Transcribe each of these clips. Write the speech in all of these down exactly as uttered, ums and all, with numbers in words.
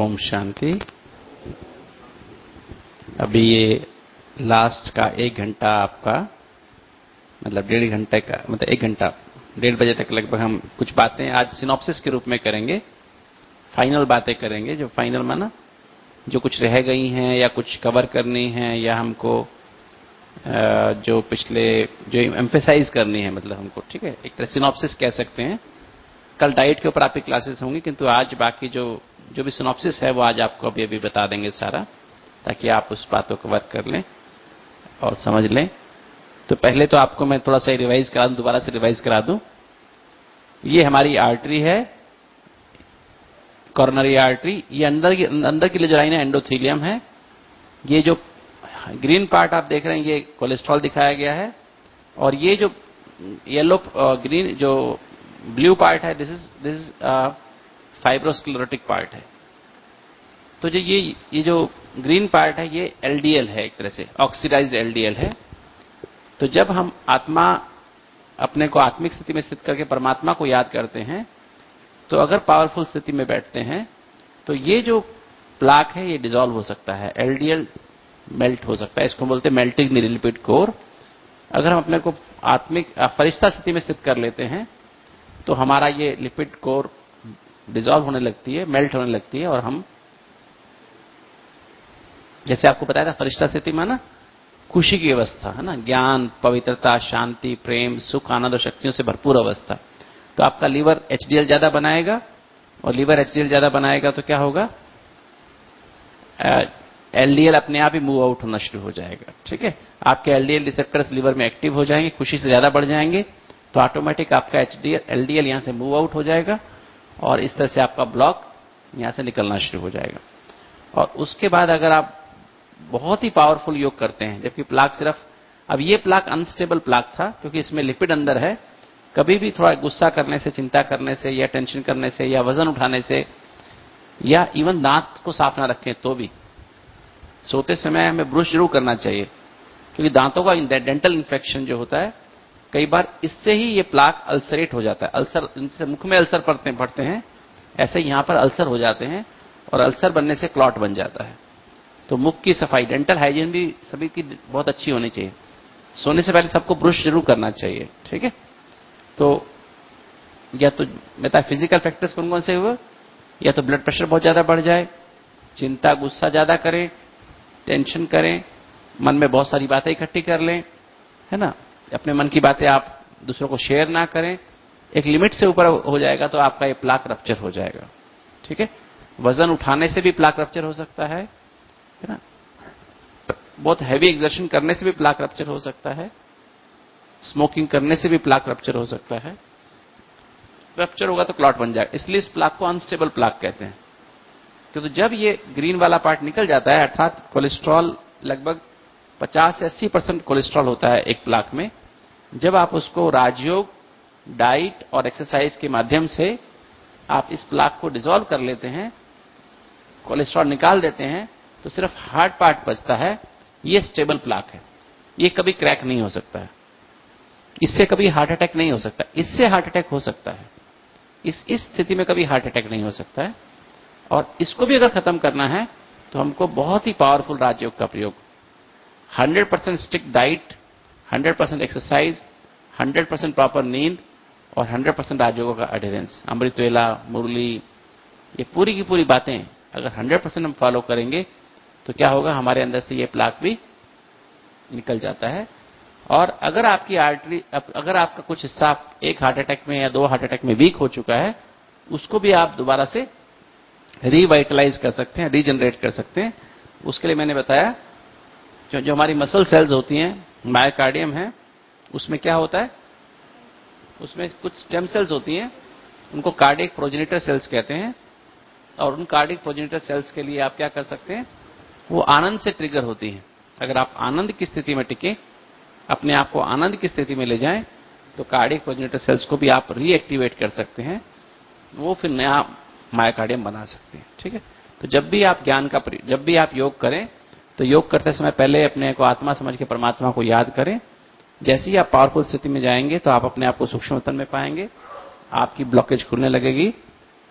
ओम शांति। अभी ये लास्ट का एक घंटा आपका मतलब डेढ़ घंटे का मतलब एक घंटा डेढ़ बजे तक लगभग हम कुछ बातें आज सिनॉप्सिस के रूप में करेंगे, फाइनल बातें करेंगे। जो फाइनल माना जो कुछ रह गई हैं या कुछ कवर करनी है या हमको जो पिछले जो एम्फेसाइज करनी है, मतलब हमको, ठीक है, एक तरह सिनॉप्सिस कह सकते हैं। कल डाइट के ऊपर आपकी क्लासेस होंगी, किंतु आज बाकी जो जो भी सिनॉप्सिस है वो आज आपको अभी अभी बता देंगे सारा, ताकि आप उस बात को कवर कर लें और समझ लें। तो पहले तो आपको मैं थोड़ा सा रिवाइज करा दूं, दोबारा से रिवाइज करा दूं। ये हमारी आर्टरी है, कॉर्नरी आर्टरी। ये अंदर की अंदर की जो लाइन है एंडोथेलियम है। ये जो ग्रीन पार्ट आप देख रहे हैं ये कोलेस्ट्रॉल दिखाया गया है, और ये जो येलो ग्रीन जो ब्लू पार्ट है this is this is fibrosclerotic part है। तो जो ये ये जो ग्रीन पार्ट है ये एलडीएल है, एक तरह से ऑक्सीडाइज्ड एलडीएल है। तो जब हम आत्मा अपने को आत्मिक स्थिति में स्थित करके परमात्मा को याद करते हैं, तो अगर पावरफुल स्थिति में बैठते हैं तो ये जो प्लाक है ये डिसॉल्व हो सकता है, एलडीएल मेल्ट हो सकता है। इसको बोलते हैं मेल्टिंग द लिपिड कोर। अगर हम अपने को आत्मिक फरिश्ता स्थिति में स्थित कर लेते हैं तो हमारा ये लिपिड कोर डिसॉल्व होने लगती है, मेल्ट होने लगती है, और हम, जैसे आपको बताया था फरिश्ता स्थिति में ना खुशी की अवस्था है ना, ज्ञान, पवित्रता, शांति, प्रेम, सुख, आनंद और शक्तियों से भरपूर अवस्था। तो आपका लीवर एचडीएल ज्यादा बनाएगा, और लीवर एचडीएल ज्यादा बनाएगा तो क्या होगा, एलडीएल अपने आप ही मूव आउट होना शुरू हो जाएगा। ठीक है, आपके एलडीएल रिसेप्टर्स लीवर में एक्टिव हो जाएंगे, खुशी से ज्यादा बढ़ जाएंगे, तो ऑटोमेटिक आपका एचडीएल एलडीएल यहां से मूव आउट हो जाएगा, और इस तरह से आपका ब्लॉक यहां से निकलना शुरू हो जाएगा। और उसके बाद अगर आप बहुत ही पावरफुल योग करते हैं, जबकि प्लाक सिर्फ, अब ये प्लाक अनस्टेबल प्लाक था क्योंकि इसमें लिपिड अंदर है। कभी भी थोड़ा गुस्सा करने से, चिंता करने से, या टेंशन करने से, या वजन उठाने से, या इवन दांत को साफ ना रखें तो भी सोते समय हमें ब्रश जरूर करना चाहिए, क्योंकि दांतों का डेंटल इन्फेक्शन जो होता है कई बार इससे ही ये प्लाक अल्सरेट हो जाता है। अल्सर, इनसे मुख में अल्सर पड़ते पड़ते हैं, ऐसे यहां पर अल्सर हो जाते हैं, और अल्सर बनने से क्लॉट बन जाता है। तो मुख की सफाई, डेंटल हाइजीन भी सभी की बहुत अच्छी होनी चाहिए। सोने से पहले सबको ब्रश जरूर करना चाहिए। ठीक है, तो या तो बता फिजिकल फैक्टर्स कौन कौन से हुए, या तो ब्लड प्रेशर बहुत ज्यादा बढ़ जाए, चिंता गुस्सा ज्यादा करें, टेंशन करें, मन में बहुत सारी बातें इकट्ठी कर लें, है ना, अपने मन की बातें आप दूसरों को शेयर ना करें, एक लिमिट से ऊपर हो जाएगा तो आपका ये प्लाक रप्चर हो जाएगा। ठीक है, वजन उठाने से भी प्लाक रप्चर हो सकता है, है ना, बहुत हैवी एक्सर्शन करने से भी प्लाक रप्चर हो सकता है, स्मोकिंग करने से भी प्लाक रप्चर हो सकता है। रप्चर होगा तो क्लॉट बन जाएगा, इसलिए इस प्लाक को अनस्टेबल प्लाक कहते हैं। क्योंकि जब ये ग्रीन वाला पार्ट निकल जाता है, अर्थात कोलेस्ट्रॉल लगभग पचास से अस्सी परसेंट कोलेस्ट्रॉल होता है एक प्लाक में, जब आप उसको राजयोग, डाइट और एक्सरसाइज के माध्यम से आप इस प्लाक को डिसॉल्व कर लेते हैं, कोलेस्ट्रॉल निकाल देते हैं, तो सिर्फ हार्ट पार्ट बचता है। ये स्टेबल प्लाक है, ये कभी क्रैक नहीं हो सकता है, इससे कभी हार्ट अटैक नहीं हो सकता। इससे हार्ट अटैक हो सकता है, इस इस स्थिति में कभी हार्ट अटैक नहीं हो सकता है। और इसको भी अगर खत्म करना है तो हमको बहुत ही पावरफुल राजयोग का प्रयोग, hundred percent strict diet, hundred percent exercise, hundred percent proper नींद, और हंड्रेड परसेंट राजयोगों का एडहेरेंस, अमृतवेला, मुरली, ये पूरी की पूरी बातें अगर हंड्रेड परसेंट हम फॉलो करेंगे तो क्या होगा, हमारे अंदर से ये प्लाक भी निकल जाता है। और अगर आपकी आर्टरी, अगर आपका कुछ हिस्सा एक हार्ट अटैक में या दो हार्ट अटैक में वीक हो चुका है, उसको भी आप दोबारा से रिवाइटलाइज कर सकते हैं, रीजनरेट कर सकते हैं। उसके लिए मैंने बताया जो, जो हमारी मसल सेल्स होती हैं, मायोकार्डियम है, उसमें क्या होता है, उसमें कुछ स्टेम सेल्स होती हैं, उनको कार्डियक प्रोजेनिटर सेल्स कहते हैं। और उन कार्डियक प्रोजेनिटर सेल्स के लिए आप क्या कर सकते हैं, वो आनंद से ट्रिगर होती हैं। अगर आप आनंद की स्थिति में टिके, अपने आप को आनंद की स्थिति में ले जाएं, तो कार्डियक प्रोजेनिटर सेल्स को भी आप रीएक्टिवेट कर सकते हैं, वो फिर नया मायोकार्डियम बना सकते हैं। ठीक है, तो जब भी आप ज्ञान का, जब भी आप योग करें तो योग करते समय पहले अपने को आत्मा समझ के परमात्मा को याद करें। जैसे ही आप पावरफुल स्थिति में जाएंगे तो आप अपने आप को सूक्ष्मतन में पाएंगे, आपकी ब्लॉकेज खुलने लगेगी,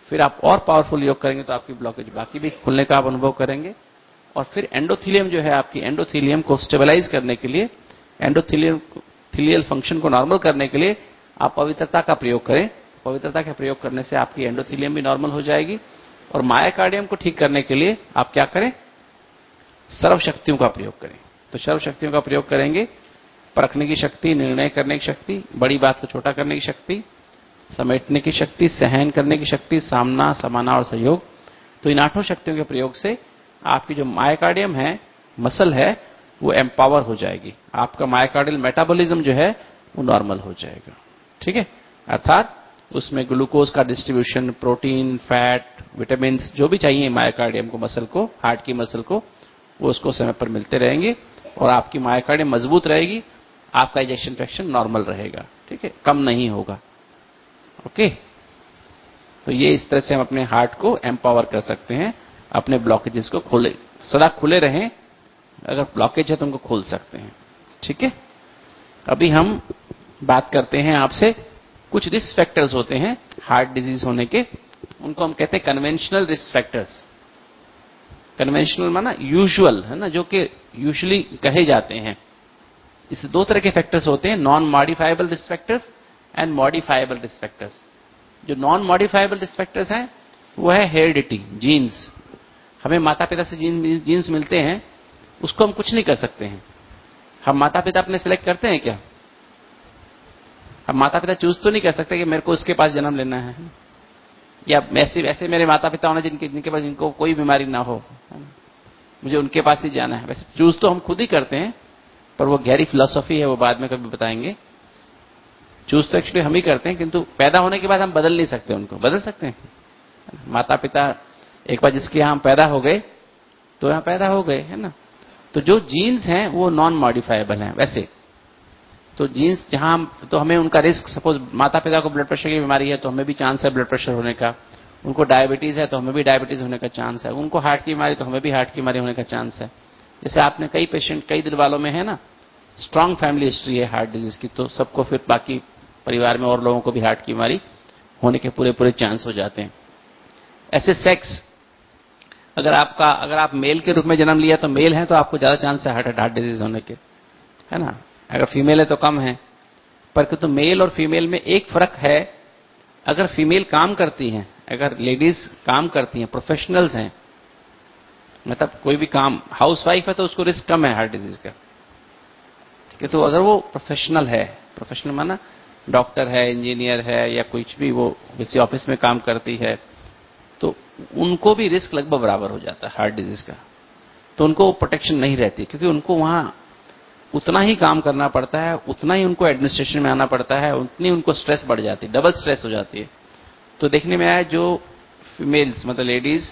फिर आप और पावरफुल योग करेंगे तो आपकी ब्लॉकेज बाकी भी खुलने का आप अनुभव करेंगे। और फिर एंडोथीलियम जो है आपकी, एंडोथीलियम को स्टेबलाइज करने के लिए, एंडोथीलियम थीलियल फंक्शन को नॉर्मल करने के लिए आप पवित्रता का प्रयोग करें। पवित्रता का प्रयोग करने से आपकी एंडोथीलियम भी नॉर्मल हो जाएगी। और मायोकार्डियम को ठीक करने के लिए आप क्या करें, सर्व शक्तियों का प्रयोग करें। तो सर्व शक्तियों का प्रयोग करेंगे, परखने की शक्ति, निर्णय करने की शक्ति, बड़ी बात को छोटा करने की शक्ति, समेटने की शक्ति, सहन करने की शक्ति, सामना, समाना और सहयोग। तो इन आठों शक्तियों के प्रयोग से आपकी जो मायोकार्डियम है, मसल है, वो एम्पावर हो जाएगी। आपका मायोकार्डियल मेटाबॉलिज्म जो है वो नॉर्मल हो जाएगा। ठीक है, अर्थात उसमें ग्लूकोज का डिस्ट्रीब्यूशन, प्रोटीन, फैट, विटामिन जो भी चाहिए मायोकार्डियम को, मसल को, हार्ट की मसल को, वो उसको समय पर मिलते रहेंगे और आपकी मायोकार्डियम मजबूत रहेगी। आपका इजेक्शन फ्रैक्शन नॉर्मल रहेगा। ठीक है, कम नहीं होगा। ओके, तो ये इस तरह से हम अपने हार्ट को एम्पावर कर सकते हैं, अपने ब्लॉकेजेस को खोले, सदा खुले रहें। अगर ब्लॉकेज है तो उनको खोल सकते हैं। ठीक है, अभी हम बात करते हैं आपसे, कुछ रिस्क फैक्टर्स होते हैं हार्ट डिजीज होने के, उनको हम कहते हैं कन्वेंशनल रिस्क फैक्टर्स। कन्वेंशनल माना यूजुअल है ना, जो कि यूजुअली कहे जाते हैं। इससे दो तरह के फैक्टर्स होते हैं, non modifiable risk factors and modifiable risk factors. जो नॉन मॉडिफाइबल रिस्क फैक्टर्स हैं वो है हेरिडिटी, जीन्स। हमें माता पिता से जीन, जीन्स मिलते हैं, उसको हम कुछ नहीं कर सकते हैं। हम माता पिता अपने सिलेक्ट करते हैं क्या? हम माता पिता चूज तो नहीं कर सकते कि मेरे को उसके पास जन्म लेना है, या ऐसे वैसे मेरे माता पिता होने जिनके जिनके पास जिनको कोई बीमारी ना हो, मुझे उनके पास ही जाना है। वैसे चूज तो हम खुद ही करते हैं, पर वो गहरी फिलॉसफी है, वो बाद में कभी बताएंगे। चूज तो एक्चुअली हम ही करते हैं, किंतु पैदा होने के बाद हम बदल नहीं सकते उनको। बदल सकते हैं माता पिता, एक बार जिसके यहां हम पैदा हो गए तो यहां पैदा हो गए, है ना। तो जो जीन्स हैं वो नॉन मॉडिफाइबल हैं वैसे तो। जीन्स जहां, तो हमें उनका रिस्क, सपोज माता पिता को ब्लड प्रेशर की बीमारी है तो हमें भी चांस है ब्लड प्रेशर होने का। उनको डायबिटीज है तो हमें भी डायबिटीज होने का चांस है। उनको हार्ट की बीमारी तो हमें भी हार्ट की बीमारी होने का चांस है। जैसे आपने कई पेशेंट, कई दिल वालों में है ना, स्ट्रांग फैमिली हिस्ट्री है हार्ट डिजीज की, तो सबको फिर बाकी परिवार में और लोगों को भी हार्ट की बीमारी होने के पूरे पूरे चांस हो जाते हैं। ऐसे सेक्स, अगर आपका अगर आप मेल के रूप में जन्म लिया तो मेल है तो आपको ज्यादा चांस है हार्ट हार्ट डिजीज होने के, है ना। अगर फीमेल है तो कम है। पर तो मेल और फीमेल में एक फर्क है, अगर फीमेल काम करती हैं, अगर लेडीज काम करती हैं, प्रोफेशनल्स हैं, मतलब कोई भी काम, हाउसवाइफ है तो उसको रिस्क कम है हार्ट डिजीज का। ठीक है, तो अगर वो प्रोफेशनल है, प्रोफेशनल माना डॉक्टर है, इंजीनियर है, या कुछ भी वो किसी ऑफिस में काम करती है, तो उनको भी रिस्क लगभग बराबर हो जाता है हार्ट डिजीज का। तो उनको प्रोटेक्शन नहीं रहती, क्योंकि उनको वहां उतना ही काम करना पड़ता है, उतना ही उनको एडमिनिस्ट्रेशन में आना पड़ता है, उतनी उनको स्ट्रेस बढ़ जाती है, डबल स्ट्रेस हो जाती है। तो देखने में आया जो फीमेल्स, मतलब लेडीज,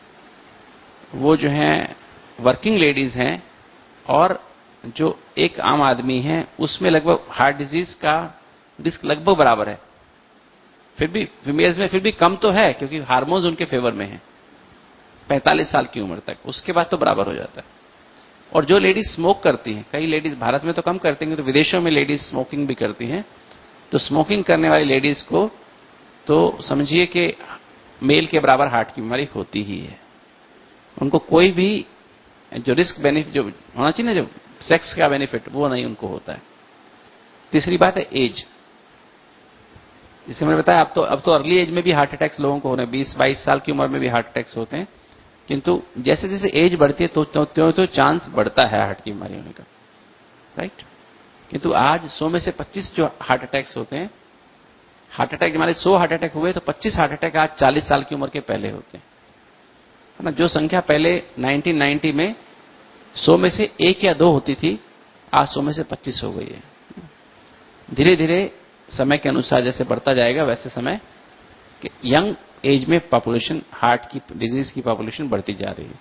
वो जो हैं वर्किंग लेडीज हैं, और जो एक आम आदमी है, उसमें लगभग हार्ट डिजीज का रिस्क लगभग बराबर है। फिर भी फीमेल्स में फिर भी कम तो है, क्योंकि हार्मोन्स उनके फेवर में है पैंतालीस साल की उम्र तक, उसके बाद तो बराबर हो जाता है। और जो लेडीज स्मोक करती हैं, कई लेडीज भारत में तो कम करती हैं, तो विदेशों में लेडीज स्मोकिंग भी करती हैं, तो स्मोकिंग करने वाली लेडीज को तो समझिए कि मेल के बराबर हार्ट की बीमारी होती ही है। उनको कोई भी जो रिस्क बेनिफिट जो होना चाहिए ना, जो सेक्स का बेनिफिट, वो नहीं उनको होता है। तीसरी बात है एज। जैसे मैंने बताया, अब तो अब तो अर्ली एज में भी हार्ट अटैक्स लोगों को हो रहे हैं, बीस बाईस साल की उम्र में भी हार्ट अटैक्स होते हैं। किंतु जैसे जैसे एज बढ़ती है तो त्यों त्यों तो चांस बढ़ता है हार्ट की बीमारी होने का, राइट। किंतु आज सौ में से पच्चीस जो हार्ट अटैक्स होते हैं, हार्ट अटैक हमारे सौ हार्ट अटैक हुए तो पच्चीस हार्ट अटैक आज चालीस साल की उम्र के पहले होते हैं, है ना। जो संख्या पहले नाइनटीन नाइंटी में सौ में से एक या दो होती थी, आज सौ में से पच्चीस हो गई है। धीरे धीरे समय के अनुसार जैसे बढ़ता जाएगा, वैसे समय यंग एज में पॉपुलेशन, हार्ट की डिजीज की पॉपुलेशन बढ़ती जा रही है।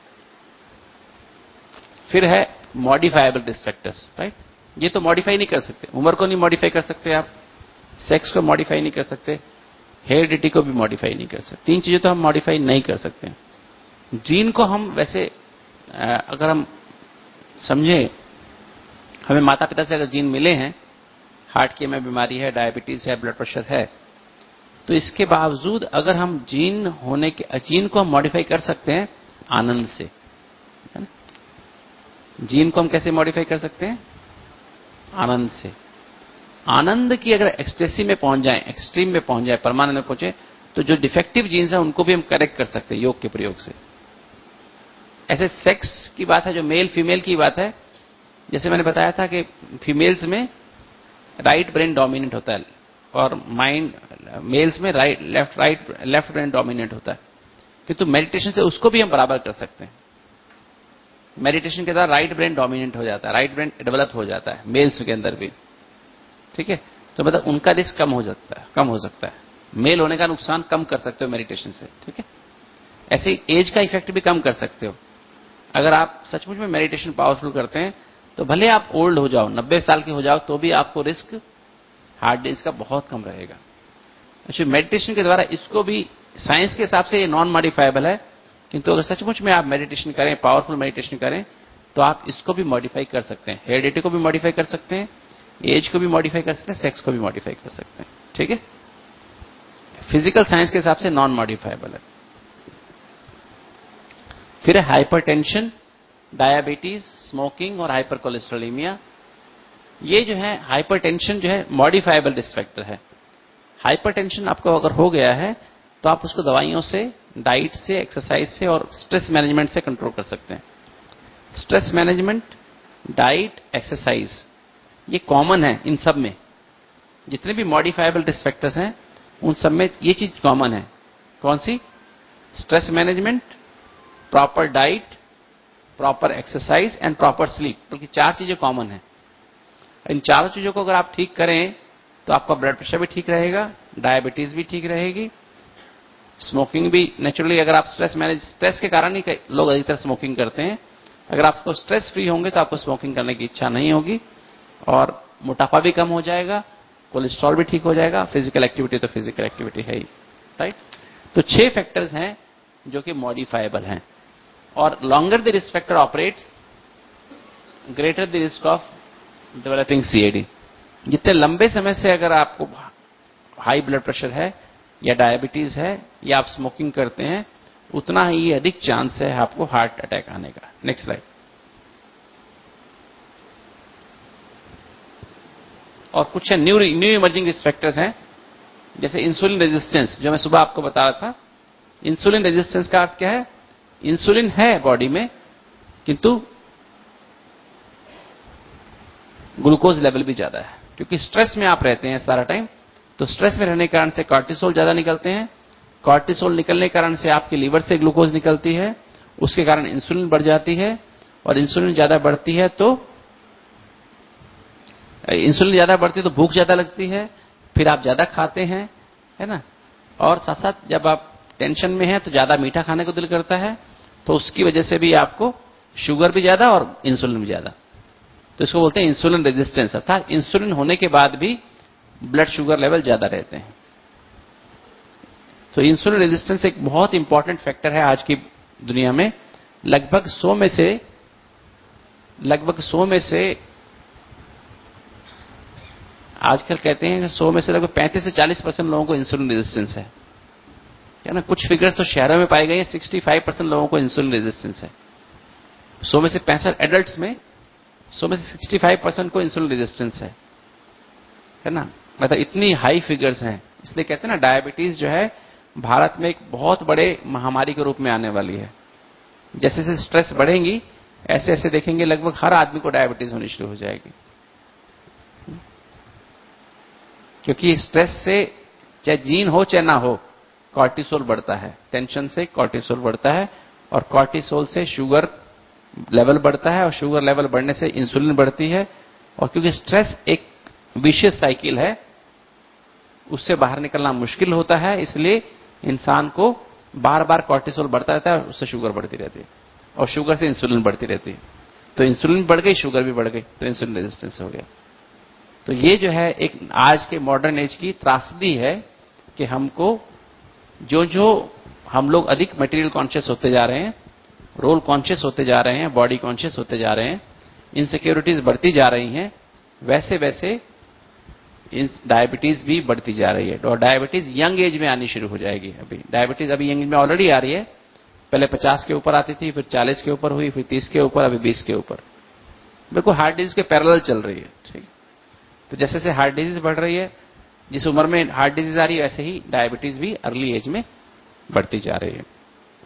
फिर है मॉडिफाइबल रिस्क फैक्टर्स, राइट। ये तो मॉडिफाई नहीं कर सकते, उम्र को नहीं मॉडिफाई कर सकते आप, सेक्स को मॉडिफाई नहीं कर सकते, हेरिडिटी को भी मॉडिफाई नहीं कर सकते। तीन चीजें तो हम मॉडिफाई नहीं कर सकते। जीन को हम वैसे अगर हम समझे, हमें माता पिता से अगर जीन मिले हैं, हार्ट की हमें बीमारी है, डायबिटीज है, ब्लड प्रेशर है, तो इसके बावजूद अगर हम जीन होने के जीन को हम मॉडिफाई कर सकते हैं आनंद से, है ना? जीन को हम कैसे मॉडिफाई कर सकते हैं? आनंद से। आनंद की अगर एक्सटेसी में पहुंच जाए, एक्सट्रीम में पहुंच जाए, परमानेंट में पहुंचे, तो जो डिफेक्टिव जीन्स हैं उनको भी हम करेक्ट कर सकते हैं योग के प्रयोग से। ऐसे सेक्स की बात है, जो मेल फीमेल की बात है, जैसे मैंने बताया था कि फीमेल्स में राइट ब्रेन डोमिनेंट होता है और माइंड मेल्स में right left right left brain dominant होता है, किंतु मेडिटेशन से उसको भी हम बराबर कर सकते हैं। मेडिटेशन के द्वारा राइट ब्रेन डोमिनेंट हो जाता है, राइट ब्रेन डेवलप हो जाता है मेल्स के अंदर भी, ठीक है? तो मतलब उनका रिस्क कम हो सकता है, कम हो सकता है, मेल होने का नुकसान कम कर सकते हो मेडिटेशन से, ठीक है? ऐसे ही एज का इफेक्ट भी कम कर सकते हो। अगर आप सचमुच में मेडिटेशन पावरफुल करते हैं तो भले आप ओल्ड हो जाओ, नब्बे साल के हो जाओ, तो भी आपको रिस्क हार्ट डिजीज का बहुत कम रहेगा। अच्छा, मेडिटेशन के द्वारा इसको भी साइंस के हिसाब से ये नॉन मॉडिफाइबल है, किंतु अगर सचमुच में आप मेडिटेशन करें, पावरफुल मेडिटेशन करें, तो आप इसको भी मॉडिफाई कर सकते हैं। हेरिडिटी को भी मॉडिफाई कर सकते हैं, एज को भी मॉडिफाई कर सकते हैं, सेक्स को भी मॉडिफाई कर सकते हैं, ठीक है? फिजिकल साइंस के हिसाब से नॉन मॉडिफाइबल है। फिर है हाइपरटेंशन, डायबिटीज, स्मोकिंग और हाइपर कोलेस्ट्रोलीमिया। ये जो है हाइपरटेंशन जो है मॉडिफाइबल रिस्क फैक्टर है। हाइपरटेंशन आपको अगर हो गया है तो आप उसको दवाइयों से, डाइट से, एक्सरसाइज से और स्ट्रेस मैनेजमेंट से कंट्रोल कर सकते हैं। स्ट्रेस मैनेजमेंट, डाइट, एक्सरसाइज, ये कॉमन है इन सब में। जितने भी मॉडिफाइबल रिस्क फैक्टर्स हैं उन सब में ये चीज कॉमन है। कौन सी? Stress management, proper diet, proper exercise and proper sleep, बल्कि चार चीजें कॉमन है। इन चारों चीजों को अगर आप ठीक करें तो आपका ब्लड प्रेशर भी ठीक रहेगा, डायबिटीज भी ठीक रहेगी, स्मोकिंग भी नेचुरली, अगर आप स्ट्रेस मैनेज, स्ट्रेस के कारण ही लोग अधिकतर स्मोकिंग करते हैं। अगर आपको स्ट्रेस फ्री होंगे तो आपको स्मोकिंग करने की इच्छा नहीं होगी, और मोटापा भी कम हो जाएगा, कोलेस्ट्रॉल भी ठीक हो जाएगा, फिजिकल एक्टिविटी तो फिजिकल एक्टिविटी है ही, राइट? तो छह फैक्टर्स हैं जो कि मॉडिफाइबल हैं, और longer the risk factor operates greater the risk of developing CAD. जितने लंबे समय से अगर आपको हाई ब्लड प्रेशर है या डायबिटीज है या आप स्मोकिंग करते हैं, उतना ही अधिक चांस है आपको हार्ट अटैक आने का। Next slide. और कुछ new new emerging risk factors हैं, जैसे इंसुलिन रेजिस्टेंस, जो मैं सुबह आपको बता रहा था। इंसुलिन रेजिस्टेंस का अर्थ क्या है? इंसुलिन है बॉडी में, किंतु ग्लूकोज लेवल भी ज्यादा है, क्योंकि स्ट्रेस में आप रहते हैं सारा टाइम। तो स्ट्रेस में रहने के कारण से कॉर्टिसोल ज्यादा निकलते हैं, कॉर्टिसोल निकलने के कारण से आपकी लीवर से ग्लूकोज निकलती है, उसके कारण इंसुलिन बढ़ जाती है, और इंसुलिन ज्यादा बढ़ती है तो इंसुलिन ज्यादा बढ़ती है तो भूख ज्यादा लगती है, फिर आप ज्यादा खाते हैं, है ना? और साथ साथ जब आप टेंशन में हैं तो ज्यादा मीठा खाने को दिल करता है, तो उसकी वजह से भी आपको शुगर भी ज्यादा और इंसुलिन भी ज्यादा। तो इसको बोलते हैं इंसुलिन रेजिस्टेंस, अर्थात इंसुलिन होने के बाद भी ब्लड शुगर लेवल ज्यादा रहते हैं। तो इंसुलिन रेजिस्टेंस एक बहुत इंपॉर्टेंट फैक्टर है आज की दुनिया में। लगभग सौ में से लगभग सौ में से आजकल कहते हैं कि सौ में से लगभग पैंतीस से चालीस परसेंट लोगों को इंसुलिन रेजिस्टेंस है, है ना? कुछ फिगर्स तो शहरों में पाई गई है, पैंसठ परसेंट लोगों को इंसुलिन रेजिस्टेंस है। सौ में से पैंसठ एडल्ट्स में सौ में से पैंसठ परसेंट को इंसुलिन रेजिस्टेंस है, है ना? मतलब इतनी हाई फिगर्स हैं। इसलिए कहते हैं ना, डायबिटीज जो है भारत में एक बहुत बड़े महामारी के रूप में आने वाली है। जैसे जैसे स्ट्रेस बढ़ेंगी, ऐसे ऐसे देखेंगे लगभग हर आदमी को डायबिटीज होनी शुरू हो जाएगी, क्योंकि स्ट्रेस से चाहे जीन हो चाहे ना हो, कॉर्टिसोल बढ़ता है। टेंशन से कॉर्टिसोल बढ़ता है, और कॉर्टिसोल से शुगर लेवल बढ़ता है, और शुगर लेवल बढ़ने से इंसुलिन बढ़ती है। और क्योंकि स्ट्रेस एक विशियस साइकिल है, उससे बाहर निकलना मुश्किल होता है, इसलिए इंसान को बार बार कॉर्टिसोल बढ़ता रहता है, और उससे शुगर बढ़ती रहती है, और शुगर से इंसुलिन बढ़ती रहती है। तो इंसुलिन बढ़ गई, शुगर भी बढ़ गई, तो इंसुलिन रेजिस्टेंस हो गया। तो ये जो है एक आज के मॉडर्न एज की त्रासदी है कि हमको जो जो हम लोग अधिक मटेरियल कॉन्शियस होते जा रहे हैं, रोल कॉन्शियस होते जा रहे हैं, बॉडी कॉन्शियस होते जा रहे हैं, इनसिक्योरिटीज बढ़ती जा रही हैं, वैसे वैसे डायबिटीज भी बढ़ती जा रही है और डायबिटीज यंग एज में आनी शुरू हो जाएगी। अभी डायबिटीज अभी यंग एज में ऑलरेडी आ रही है, पहले पचास के ऊपर आती थी, फिर चालीस के ऊपर हुई, फिर तीस के ऊपर, अभी बीस के ऊपर, बिल्कुल हार्ट डिजीज के पैरेलल चल रही है। ठीक, तो जैसे जैसे हार्ट डिजीज बढ़ रही है, जिस उम्र में हार्ट डिजीज आ रही है, वैसे ही डायबिटीज भी अर्ली एज में बढ़ती जा रही है।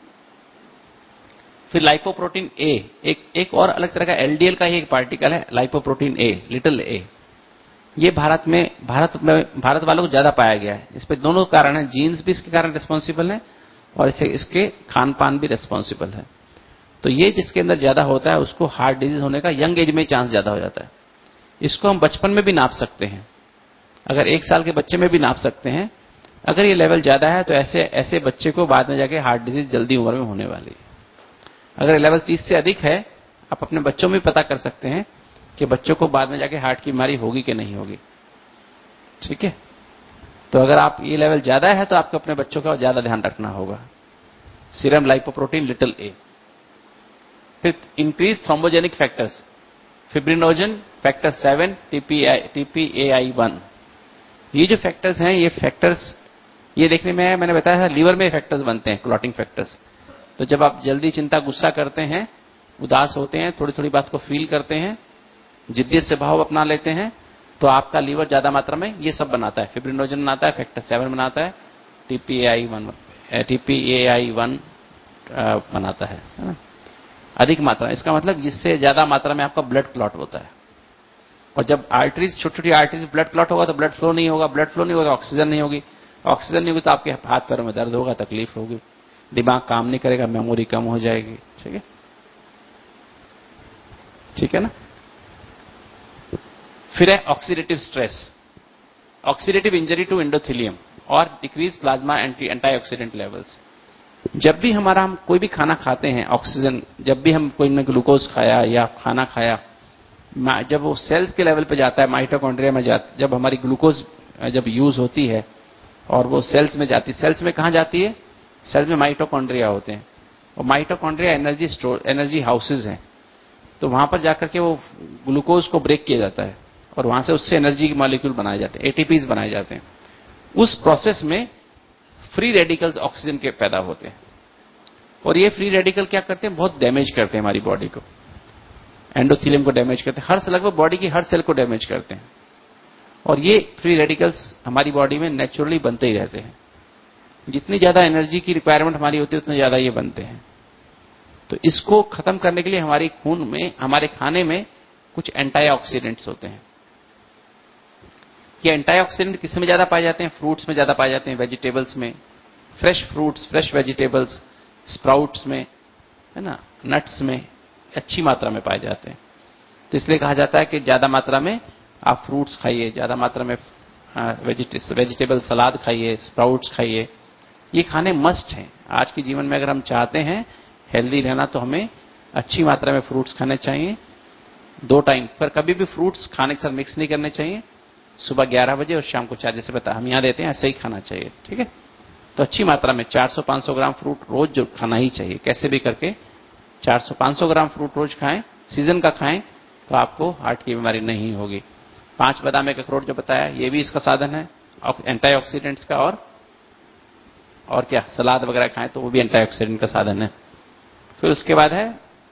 फिर लाइपोप्रोटीन ए, एक एक और अलग तरह का एलडीएल का ही एक पार्टिकल है, लाइपोप्रोटीन ए, लिटिल ए। ये भारत में भारत में भारत वालों को ज्यादा पाया गया है। इस पे दोनों कारण है, जीन्स भी इसके कारण रिस्पॉन्सिबल है और इसे इसके खान पान भी रिस्पॉन्सिबल है। तो ये जिसके अंदर ज्यादा होता है उसको हार्ट डिजीज होने का यंग एज में चांस ज्यादा हो जाता है। इसको हम बचपन में भी नाप सकते हैं, अगर एक साल के बच्चे में भी नाप सकते हैं। अगर ये लेवल ज्यादा है तो ऐसे ऐसे बच्चे को बाद में जाके हार्ट डिजीज जल्दी उम्र में होने वाली है। अगर लेवल तीस से अधिक है, आप अपने बच्चों में पता कर सकते हैं कि बच्चों को बाद में जाके हार्ट की बीमारी होगी कि नहीं होगी। ठीक है, तो अगर आप ये लेवल ज्यादा है तो आपको अपने बच्चों का ज्यादा ध्यान रखना होगा। Serum lipoprotein little a. फिर increase thrombogenic factors, fibrinogen factor seven, TPAI one. ये जो फैक्टर्स हैं, ये फैक्टर्स ये देखने में है, मैंने बताया था लीवर में फैक्टर्स बनते हैं, क्लॉटिंग फैक्टर्स। तो जब आप जल्दी चिंता गुस्सा करते हैं, उदास होते हैं, थोड़ी थोड़ी बात को फील करते हैं, जिद्दियत से भाव अपना लेते हैं, तो आपका लीवर ज्यादा मात्रा में ये सब बनाता है, फिब्रिनोजन बनाता है, फैक्टर सेवन बनाता है, टीपीएआई वन टीपीएआई वन बनाता है, है ना? अधिक मात्रा। इसका मतलब इससे ज्यादा मात्रा में आपका ब्लड क्लॉट होता है। और जब आर्टरीज, छोटी छोटी आर्टरीज ब्लड क्लॉट होगा तो ब्लड फ्लो नहीं होगा, ब्लड फ्लो नहीं होगा तो ऑक्सीजन नहीं होगी, ऑक्सीजन नहीं होगी तो आपके हाथ पैरों में दर्द होगा, तकलीफ होगी, दिमाग काम नहीं करेगा, मेमोरी कम हो जाएगी। ठीक है, ठीक है ना। फिर है oxidative stress, oxidative injury to endothelium और decrease plasma anti antioxidant levels. जब भी हमारा हम कोई भी खाना खाते हैं, ऑक्सीजन, जब भी हम कोई ने ग्लूकोज खाया या खाना खाया, जब वो सेल्स के लेवल पे जाता है, माइटोकॉन्ड्रिया में जाता, जब हमारी ग्लूकोज जब यूज होती है और वो सेल्स में जाती है, सेल्स में कहां जाती है? सेल्स में माइटोकॉन्ड्रिया होते हैं, और mitochondria energy store, energy houses हैं। तो वहां पर जाकर के वो ग्लूकोज को ब्रेक किया जाता है और वहां से उससे एनर्जी के मॉलिक्यूल बनाए जाते हैं, एटीपीज बनाए जाते हैं। उस प्रोसेस में फ्री रेडिकल्स ऑक्सीजन के पैदा होते हैं, और ये फ्री रेडिकल क्या करते हैं? बहुत डैमेज करते हैं हमारी बॉडी को, एंडोथेलियम को डैमेज करते हैं, हर लगभग बॉडी की हर सेल को डैमेज करते हैं। और ये फ्री रेडिकल्स हमारी बॉडी में नेचुरली बनते ही रहते हैं। जितनी ज्यादा एनर्जी की रिक्वायरमेंट हमारी होती है उतने ज्यादा ये बनते हैं। तो इसको खत्म करने के लिए हमारी खून में, हमारे खाने में कुछ एंटीऑक्सीडेंट्स होते हैं। ये एंटीऑक्सीडेंट किस में ज्यादा पाए जाते हैं? फ्रूट्स में ज्यादा पाए जाते हैं, वेजिटेबल्स में, fresh fruits, fresh vegetables, sprouts में, है ना, नट्स में अच्छी मात्रा में पाए जाते हैं। तो इसलिए कहा जाता है कि ज्यादा मात्रा में आप फ्रूट्स खाइए, ज्यादा मात्रा में वेजिटेबल सलाद खाइए, स्प्राउट्स खाइए। ये खाने मस्ट हैं आज के जीवन में। अगर हम चाहते हैं हेल्दी रहना तो हमें अच्छी मात्रा में फ्रूट्स खाने चाहिए, दो टाइम पर। कभी भी फ्रूट्स खाने के साथ मिक्स नहीं करने चाहिए, सुबह ग्यारह बजे और शाम को चार, जैसे बता हम यहां देते हैं ऐसे ही खाना चाहिए। ठीक है, तो अच्छी मात्रा में चार सौ पांच सौ ग्राम फ्रूट रोज जो खाना ही चाहिए, कैसे भी करके चार सौ पांच सौ ग्राम फ्रूट रोज खाएं, सीजन का खाएं, तो आपको हार्ट की बीमारी नहीं होगी। पांच बादाम एक अखरोट जो बताया, ये भी इसका साधन है एंटीऑक्सीडेंट्स का। और और क्या, सलाद वगैरह खाएं तो वो भी एंटीऑक्सीडेंट का साधन है। फिर उसके बाद है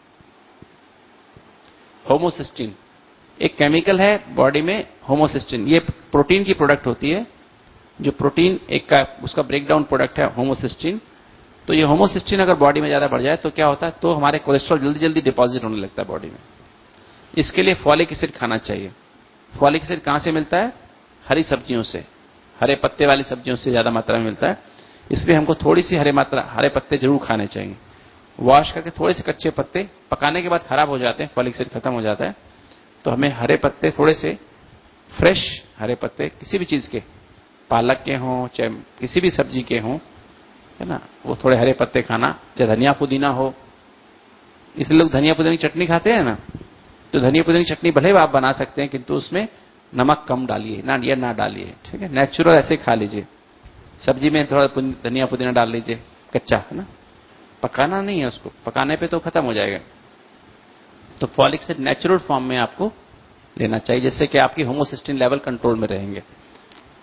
होमोसिस्टीन, एक केमिकल है बॉडी में होमोसिस्टीन। ये प्रोटीन की प्रोडक्ट होती है, जो प्रोटीन एक का उसका ब्रेकडाउन प्रोडक्ट है होमोसिस्टीन। तो ये होमोसिस्टीन अगर बॉडी में ज्यादा बढ़ जाए तो क्या होता है? तो हमारे कोलेस्ट्रॉल जल्दी जल्दी डिपॉजिट होने लगता है बॉडी में। इसके लिए फॉलिक एसिड खाना चाहिए। फॉलिक एसिड कहां से मिलता है? हरी सब्जियों से, हरे पत्ते वाली सब्जियों से ज्यादा मात्रा में मिलता है। इसलिए हमको थोड़ी सी हरे मात्रा हरे पत्ते जरूर खाने चाहिए। वॉश करके थोड़े से कच्चे पत्ते, पकाने के बाद खराब हो जाते हैं, फॉलिक एसिड खत्म हो जाता है। तो हमें हरे पत्ते, थोड़े से फ्रेश हरे पत्ते, किसी भी चीज के, पालक के हों चाहे किसी भी सब्जी के हों, है ना, वो थोड़े हरे पत्ते खाना। चाहे धनिया पुदीना हो, इसलिए लोग धनिया पुदीना की चटनी खाते हैं ना, तो धनिया पुदीना की चटनी भले आप बना सकते हैं, किंतु उसमें नमक कम डालिए, ना ये ना डालिए। ठीक है, नेचुरल ऐसे खा लीजिए। सब्जी में थोड़ा धनिया पुदीना डाल लीजिए कच्चा, है ना, पकाना नहीं है उसको, पकाने पे तो खत्म हो जाएगा। तो फॉलिक एसिड नेचुरल फॉर्म में आपको लेना चाहिए, जिससे कि आपकी होमोसिस्टीन लेवल कंट्रोल में रहेंगे।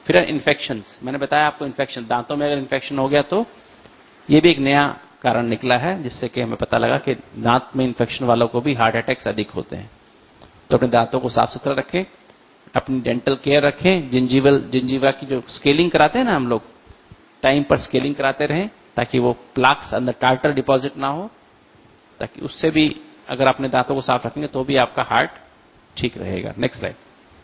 फिर इन्फेक्शंस, मैंने बताया आपको इन्फेक्शन, दांतों में अगर इन्फेक्शन हो गया तो ये भी एक नया कारण निकला है, जिससे कि हमें पता लगा कि दांत में इन्फेक्शन वालों को भी हार्ट अटैक्स अधिक होते हैं। तो अपने दांतों को साफ सुथरा रखें, अपनी डेंटल केयर रखें, जिंजीवल जिंजीवा की जो स्केलिंग कराते हैं ना हम लोग, टाइम पर स्केलिंग कराते रहें, ताकि वो प्लाक्स अंदर टार्टर डिपॉजिट ना हो, ताकि उससे भी अगर अपने दांतों को साफ रखेंगे तो भी आपका हार्ट ठीक रहेगा। Next slide.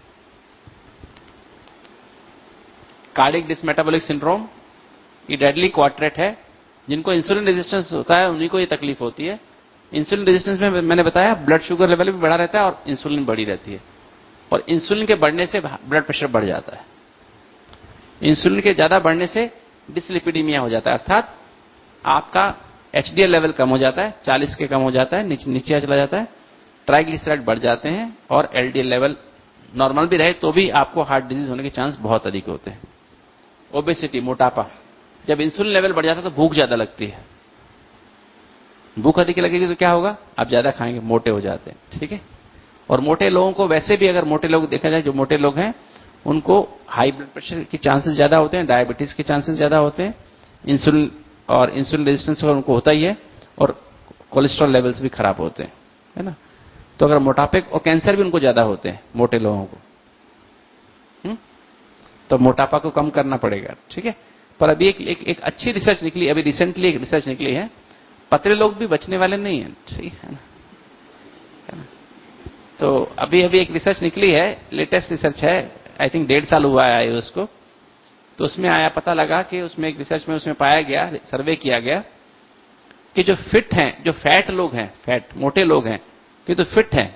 Cardiac dysmetabolic syndrome, ये डेडली क्वाड्रेट है। जिनको इंसुलिन रेजिस्टेंस होता है उन्हीं को ये तकलीफ होती है। इंसुलिन रेजिस्टेंस में मैंने बताया ब्लड शुगर लेवल भी बढ़ा रहता है और इंसुलिन बढ़ी रहती है, और इंसुलिन के बढ़ने से ब्लड प्रेशर बढ़ जाता है। इंसुलिन के ज्यादा बढ़ने से डिसलिपिडीमिया हो जाता है, अर्थात आपका एचडीएल लेवल कम हो जाता है, चालीस के कम हो जाता है, नीचे नीचे चला जाता है, ट्राइग्लिसराइड बढ़ जाते हैं, और एलडीएल लेवल नॉर्मल भी रहे तो भी आपको हार्ट डिजीज होने के चांस बहुत अधिक होते हैं। ओबेसिटी, मोटापा, जब इंसुलिन लेवल बढ़ जाता है तो भूख ज्यादा लगती है, भूख अधिक लगेगी तो क्या होगा, आप ज्यादा खाएंगे, मोटे हो जाते हैं। ठीक है, और मोटे लोगों को वैसे भी, अगर मोटे लोग देखा जाए, जो मोटे लोग हैं उनको हाई ब्लड प्रेशर के चांसेस ज्यादा होते हैं, डायबिटीज के चांसेस ज्यादा होते हैं, इंसुलिन और इंसुलिन रेजिस्टेंस उनको होता ही है, और कोलेस्ट्रॉल लेवल्स भी खराब होते हैं, है ना। तो अगर मोटापे और कैंसर भी उनको ज्यादा होते हैं मोटे लोगों को, हुँ? तो मोटापा को कम करना पड़ेगा। ठीक है, पर अभी एक, एक, एक अच्छी रिसर्च निकली, अभी रिसेंटली एक रिसर्च निकली है, पतले लोग भी बचने वाले नहीं है। ठीक है ना, है ना? तो अभी अभी एक रिसर्च निकली है, लेटेस्ट रिसर्च है, आई थिंक डेढ़ साल हुआ है उसको। तो उसमें आया, पता लगा कि उसमें एक रिसर्च में उसमें पाया गया, सर्वे किया गया कि जो फिट हैं, जो फैट लोग हैं, फैट मोटे लोग हैं, कि तो फिट हैं,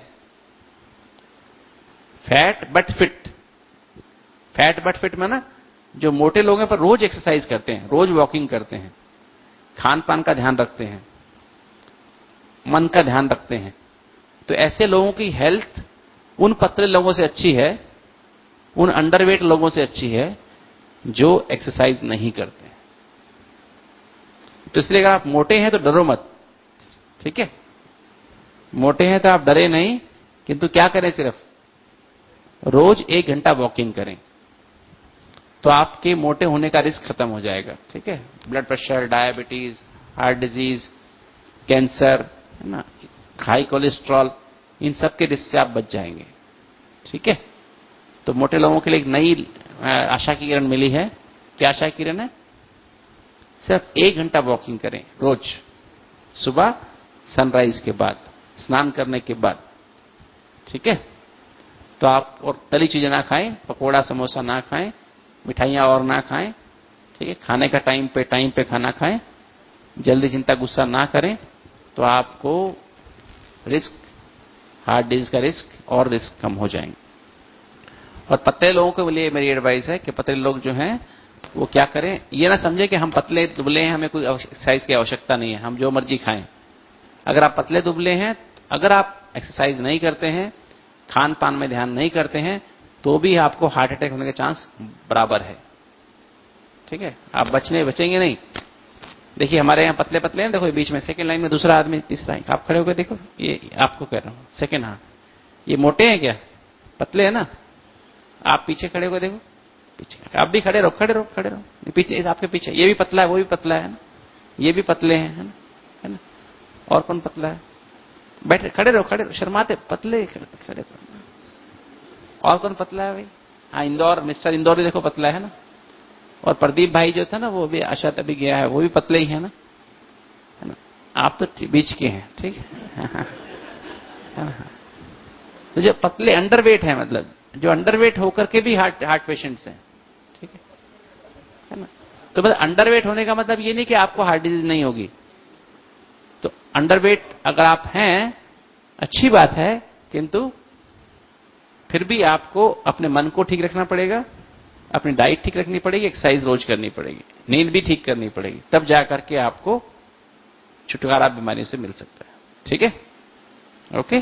fat but fit, fat but fit माना जो मोटे लोग हैं पर रोज एक्सरसाइज करते हैं, रोज वॉकिंग करते हैं, खान पान का ध्यान रखते हैं, मन का ध्यान रखते हैं, तो ऐसे लोगों की हेल्थ उन पतले लोगों से अच्छी है, उन अंडरवेट लोगों से अच्छी है जो एक्सरसाइज नहीं करते। तो इसलिए अगर आप मोटे हैं तो डरो मत। ठीक है, मोटे हैं तो आप डरे नहीं, किंतु क्या करें, सिर्फ रोज एक घंटा वॉकिंग करें तो आपके मोटे होने का रिस्क खत्म हो जाएगा। ठीक है, blood pressure, diabetes, heart disease, cancer, है ना, हाई कोलेस्ट्रॉल, इन सब के रिस्क से आप बच जाएंगे। ठीक है, तो मोटे लोगों के लिए एक नई आशा की किरण मिली है। क्या आशा की किरण है, सिर्फ एक घंटा वॉकिंग करें रोज, सुबह सनराइज के बाद, स्नान करने के बाद। ठीक है, तो आप और तली चीजें ना खाएं, पकोड़ा समोसा ना खाएं, मिठाइयां और ना खाएं। ठीक है, खाने का टाइम पे टाइम पे खाना खाएं, जल्दी चिंता गुस्सा ना करें, तो आपको रिस्क, हार्ट डिजीज का रिस्क और रिस्क कम हो जाएंगे। और पतले लोगों के लिए मेरी एडवाइस है कि पतले लोग जो हैं वो क्या करें, ये ना समझे कि हम पतले दुबले हैं, हमें कोई एक्सरसाइज की आवश्यकता नहीं है, हम जो मर्जी खाएं। अगर आप पतले दुबले हैं, अगर आप एक्सरसाइज नहीं करते हैं, खान पान में ध्यान नहीं करते हैं, तो भी आपको हार्ट अटैक होने के चांस बराबर है। ठीक है, आप बचने बचेंगे नहीं। देखिए हमारे यहाँ पतले पतले हैं, देखो बीच में सेकंड लाइन में दूसरा आदमी, तीसरा, आप खड़े होकर देखो, ये आपको कह रहा हूं सेकंड, हाँ ये मोटे हैं क्या, पतले हैं ना, आप पीछे खड़े होकर देखो, पीछे आप भी खड़े रहो, खड़े रहो, खड़े रहो, पीछे आपके पीछे, ये भी पतला है, वो भी पतला है ना, ये भी पतले हैं, है ना, है ना, और कौन पतला है, बैठे खड़े रहो, खड़े रहो, शर्माते, पतले खड़े रहो, और कौन पतला है भाई, हाँ इंदौर, मिस्टर इंदौर भी देखो पतला है ना, और प्रदीप भाई जो था ना वो भी आशा तभी गया है, वो भी पतले ही है ना, है ना, आप तो बीच के हैं। ठीक है, तो जो पतले अंडरवेट है, मतलब जो अंडरवेट होकर के भी हार्ट हार्ट पेशेंट्स हैं। ठीक है, है ना, तो मतलब अंडरवेट होने का मतलब ये नहीं कि आपको हार्ट डिजीज नहीं होगी। तो अंडरवेट अगर आप हैं अच्छी बात है, किंतु फिर भी आपको अपने मन को ठीक रखना पड़ेगा, अपनी डाइट ठीक रखनी पड़ेगी, एक्सरसाइज रोज करनी पड़ेगी, नींद भी ठीक करनी पड़ेगी, तब जाकर के आपको छुटकारा बीमारियों से मिल सकता है। ठीक है, ओके।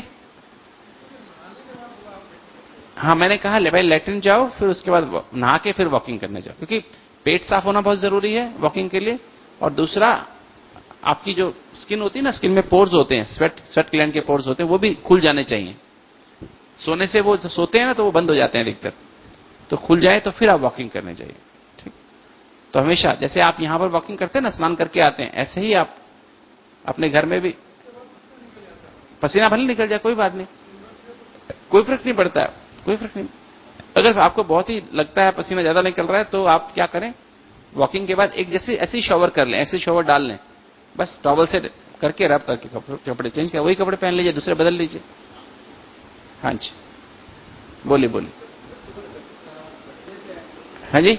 हाँ मैंने कहा ले भाई लेटरिन जाओ, फिर उसके बाद नहा के फिर वॉकिंग करने जाओ, क्योंकि पेट साफ होना बहुत जरूरी है वॉकिंग के लिए। और दूसरा, आपकी जो स्किन होती है ना, स्किन में पोर्स होते हैं, स्वेट स्वेट ग्लैंड के पोर्स होते हैं, वो भी खुल जाने चाहिए। सोने से वो सोते हैं ना तो वो बंद हो जाते हैं अधिकतर, तो खुल जाए तो फिर आप वॉकिंग करने जाइए। ठीक, तो हमेशा जैसे आप यहां पर वॉकिंग करते हैं ना, स्नान करके आते हैं, ऐसे ही आप अपने घर में भी पसीना भले निकल जाए, कोई बात नहीं, कोई फर्क नहीं पड़ता है, कोई फर्क नहीं। अगर आपको बहुत ही लगता है पसीना ज्यादा निकल रहा है तो आप क्या करें, वॉकिंग के बाद एक जैसे ऐसे ही शॉवर कर लें, ऐसे शॉवर डाल लें, बस टॉवल से करके रब करके कपड़े चेंज कर, वही कपड़े पहन लीजिए, दूसरे बदल लीजिए। हाँ जी, बोलिए बोलिए। हाँ जी,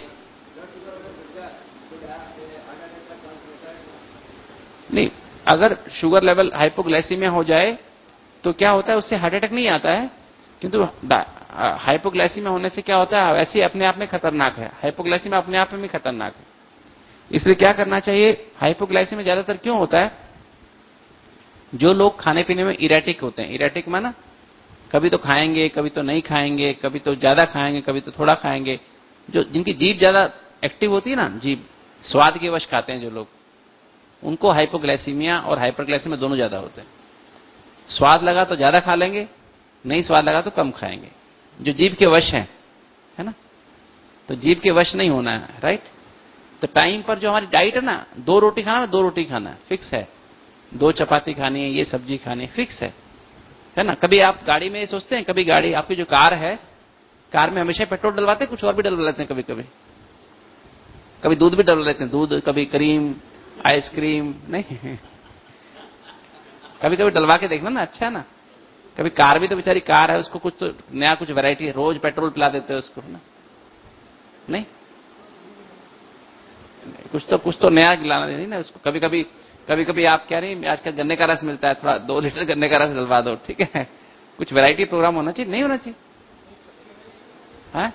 नहीं, अगर शुगर लेवल हाइपोग्लाइसीमिया हो जाए तो क्या होता है, उससे हार्ट अटैक नहीं आता है, किंतु हाइपोग्लाइसीमिया होने से क्या होता है, वैसे अपने आप में खतरनाक है, हाइपोग्लाइसीमिया अपने आप में भी खतरनाक है। इसलिए क्या करना चाहिए, हाइपोग्लाइसीमिया ज्यादातर क्यों होता है, जो लोग खाने पीने में इरेटिक होते हैं, इरेटिक माना कभी तो खाएंगे, कभी तो नहीं खाएंगे, कभी तो ज्यादा खाएंगे, कभी तो थोड़ा खाएंगे, जो जिनकी जीभ ज्यादा एक्टिव होती है ना, जीभ स्वाद के वश खाते हैं जो लोग, उनको हाइपोग्लाइसीमिया और हाइपरग्लाइसीमिया दोनों ज्यादा होते हैं। स्वाद लगा तो ज्यादा खा लेंगे, नहीं स्वाद लगा तो कम खाएंगे, जो जीभ के वश है, है ना। तो जीभ के वश नहीं होना है, राइट। तो टाइम पर जो हमारी डाइट है ना, दो रोटी खाना है, दो रोटी खाना है, फिक्स है, दो चपाती खानी है, ये सब्जी खानी है, फिक्स है, है ना। कभी आप गाड़ी में सोचते हैं, कभी गाड़ी आपकी जो कार है, कार में हमेशा पेट्रोल डलवाते हैं, कुछ और भी डलवा लेते हैं, कभी कभी कभी दूध भी डलवा लेते हैं, दूध, कभी क्रीम, आइसक्रीम, नहीं कभी कभी डलवा के देखना ना, अच्छा है ना। कभी कार भी तो बेचारी कार है, उसको कुछ तो नया, कुछ वैरायटी है, रोज पेट्रोल पिला देते हैं उसको ना, नहीं कुछ तो कुछ तो नया गिलाना नहीं ना उसको। कभी कभी कभी कभी आप क्या नहीं, आजकल गन्ने का रस मिलता है, थोड़ा दो लीटर गन्ने का रस डलवा दो, ठीक है। कुछ वैरायटी प्रोग्राम होना चाहिए, नहीं होना चाहिए, हाँ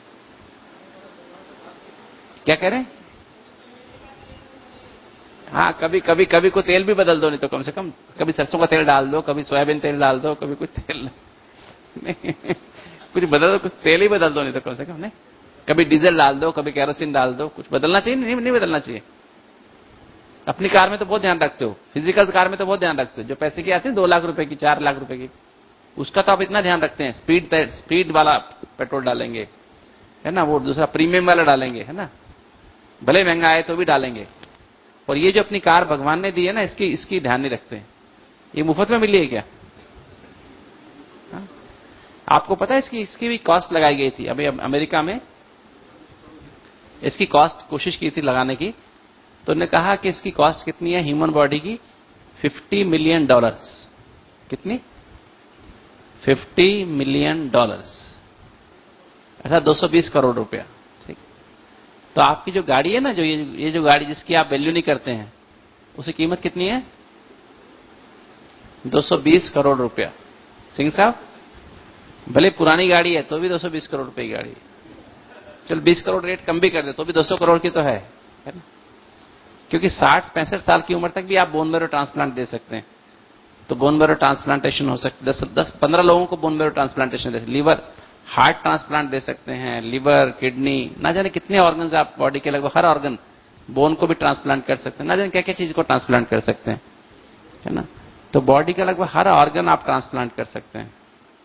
क्या कह रहे हैं। हाँ, कभी कभी कभी को तेल भी बदल दो, नहीं तो कम से कम कभी सरसों का तेल डाल दो, कभी सोयाबीन तेल डाल दो, कभी कुछ तेल नहीं कुछ बदल दो, कुछ तेल ही बदल दो, नहीं तो कम से कम नहीं, कभी डीजल डाल दो, कभी कैरोसिन डाल दो, कुछ बदलना चाहिए, नहीं, नहीं बदलना चाहिए। अपनी कार में तो बहुत ध्यान रखते हो, फिजिकल कार में तो बहुत ध्यान रखते हो, जो पैसे की आती है दो लाख रुपए की, चार लाख रुपए की, उसका तो आप इतना ध्यान रखते हैं, स्पीड स्पीड वाला पेट्रोल डालेंगे, है ना, वो दूसरा प्रीमियम वाला डालेंगे, है ना, भले महंगा आए तो भी डालेंगे। और ये जो अपनी कार भगवान ने दी है ना, इसकी इसकी ध्यान नहीं रखते हैं, ये मुफ्त में मिली है क्या। हा? आपको पता है इसकी इसकी भी कॉस्ट लगाई गई थी, अभी अमेरिका में इसकी कॉस्ट कोशिश की थी लगाने की, तो उन्होंने कहा कि इसकी कॉस्ट कितनी है ह्यूमन बॉडी की, फिफ्टी मिलियन डॉलर्स। कितनी, फिफ्टी मिलियन डॉलर्स, ऐसा दो सौ बीस करोड़ रुपया। ठीक, तो आपकी जो गाड़ी है ना, जो ये ये जो गाड़ी जिसकी आप वैल्यू नहीं करते हैं, उसकी कीमत कितनी है, दो सौ बीस करोड़ रुपया। सिंह साहब, भले पुरानी गाड़ी है तो भी दो सौ बीस करोड़ रुपए की गाड़ी है, चल बीस करोड़ रेट कम भी कर दे तो भी दो सौ करोड़ की तो है, है ना? क्योंकि साठ पैंसठ साल की उम्र तक भी आप बोन मैरो ट्रांसप्लांट दे सकते हैं, तो बोन मैरो ट्रांसप्लांटेशन हो सकता है, दस दस पंद्रह लोगों को बोन मैरो ट्रांसप्लांटेशन दे सकते, लीवर हार्ट ट्रांसप्लांट दे सकते हैं, लीवर, किडनी, ना जाने कितने ऑर्गन्स आप बॉडी के, लगभग हर ऑर्गन, बोन को भी ट्रांसप्लांट कर सकते हैं, ना जाने क्या क्या चीज को ट्रांसप्लांट कर सकते हैं, है ना। तो बॉडी का लगभग हर ऑर्गन आप ट्रांसप्लांट कर सकते हैं।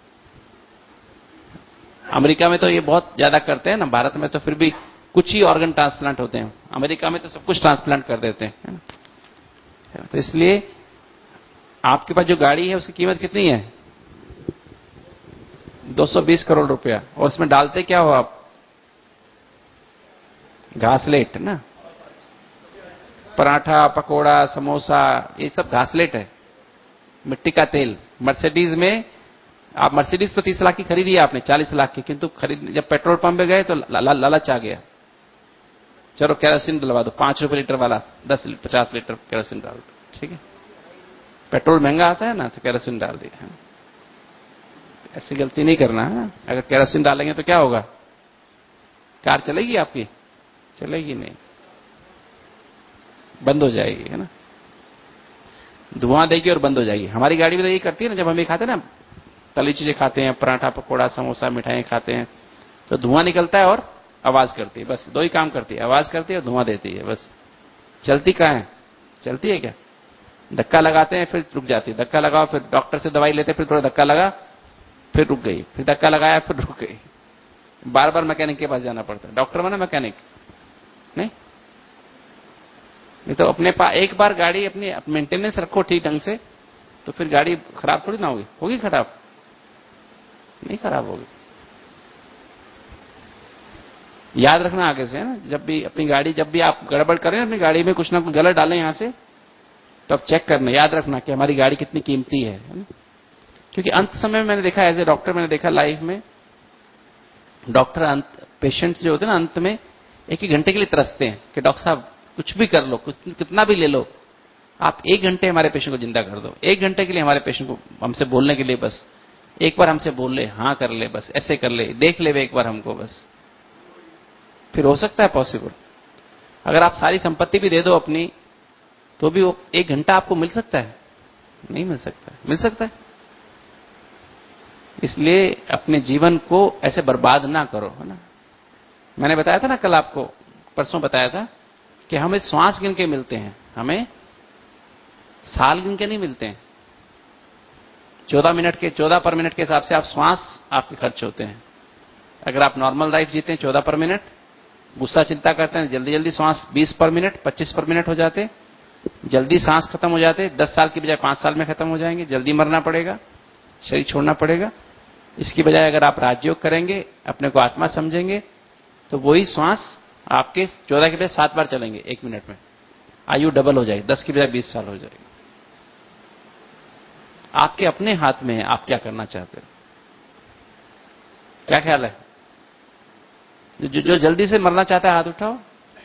अमेरिका में तो ये बहुत ज्यादा करते हैं ना, भारत में तो फिर भी कुछ ही ऑर्गन ट्रांसप्लांट होते हैं, अमेरिका में तो सब कुछ ट्रांसप्लांट कर देते हैं, है ना? तो इसलिए आपके पास जो गाड़ी है उसकी कीमत कितनी है, दो सौ बीस करोड़ रुपया, और उसमें डालते क्या हो आप, घासलेट ना, पराठा, पकोड़ा, समोसा, ये सब घासलेट है, मिट्टी का तेल। मर्सिडीज में आप, मर्सिडीज तो तीस लाख की खरीदी है आपने, चालीस लाख की, किंतु खरीद जब पेट्रोल पंप पे गए तो लालच आ गया, चलो केरोसिन डलवा दो, पांच रुपए लीटर वाला, दस पचास लीटर केरोसिन डाल दो, ठीक है, पेट्रोल महंगा आता है ना, तो केरोसिन डाल दिया। ऐसी गलती नहीं करना है, अगर केरोसिन डालेंगे तो क्या होगा, कार चलेगी आपकी, चलेगी नहीं, बंद हो जाएगी, है ना, धुआं देगी और बंद हो जाएगी। हमारी गाड़ी भी तो यही करती है ना, जब हम ये खाते हैं ना, तली चीजें खाते हैं, पराठा, पकोड़ा, समोसा, मिठाई खाते हैं, तो धुआं निकलता है और आवाज करती है, बस दो ही काम करती है, आवाज करती है और धुआं देती है, बस। चलती कहां है, चलती है क्या, धक्का लगाते हैं फिर रुक जाती है, धक्का लगाओ, फिर डॉक्टर से दवाई लेते, फिर थोड़ा धक्का लगा, फिर रुक गई, फिर धक्का लगाया, फिर रुक गई, बार बार मैकेनिक के पास जाना पड़ता है। डॉक्टर बना मैकेनिक नहीं, नहीं तो अपने पास एक बार गाड़ी अपनी मेंटेनेंस रखो ठीक ढंग से, तो फिर गाड़ी खराब थोड़ी ना होगी। होगी खराब? नहीं खराब होगी। याद रखना आगे से है ना, जब भी अपनी गाड़ी, जब भी आप गड़बड़ करें अपनी गाड़ी में, कुछ ना कुछ गलत डालें यहां से, तो अब चेक करना, याद रखना कि हमारी गाड़ी कितनी कीमती है, है ना? क्योंकि अंत समय में मैंने देखा, एज ए डॉक्टर मैंने देखा लाइफ में, डॉक्टर अंत पेशेंट्स जो होते हैं ना, अंत में एक ही घंटे के लिए तरसते हैं कि डॉक्टर साहब कुछ भी कर लो, कुछ कितना भी ले लो, आप एक घंटे हमारे पेशेंट को जिंदा कर दो। एक घंटे के लिए हमारे पेशेंट को हमसे बोलने के लिए, बस एक बार हमसे बोल ले, हाँ कर ले, बस ऐसे कर ले, देख ले एक बार हमको बस, फिर हो सकता है पॉसिबल। अगर आप सारी संपत्ति भी दे दो अपनी, तो भी वो एक घंटा आपको मिल सकता है? नहीं मिल सकता। मिल सकता है? इसलिए अपने जीवन को ऐसे बर्बाद ना करो, है ना। मैंने बताया था ना कल आपको, परसों बताया था कि हमें श्वास गिन के मिलते हैं, हमें साल गिन के नहीं मिलते हैं। चौदह मिनट के, चौदह पर मिनट के हिसाब से आप श्वास आपके खर्च होते हैं। अगर आप नॉर्मल लाइफ जीते हैं चौदह पर मिनट, गुस्सा चिंता करते हैं जल्दी जल्दी श्वास बीस पर मिनट, पच्चीस पर मिनट हो जाते, जल्दी सांस खत्म हो जाते, दस साल की बजाय पांच साल में खत्म हो जाएंगे, जल्दी मरना पड़ेगा, शरीर छोड़ना पड़ेगा। इसकी बजाय अगर आप राजयोग करेंगे, अपने को आत्मा समझेंगे, तो वही श्वास आपके चौदह के बजाय सात बार चलेंगे एक मिनट में, आयु डबल हो जाएगी, दस की बजाय बीस साल हो जाएगी। आपके अपने हाथ में है, आप क्या करना चाहते हो। क्या ख्याल है? जो, जो जल्दी से मरना चाहता है हाथ उठाओ।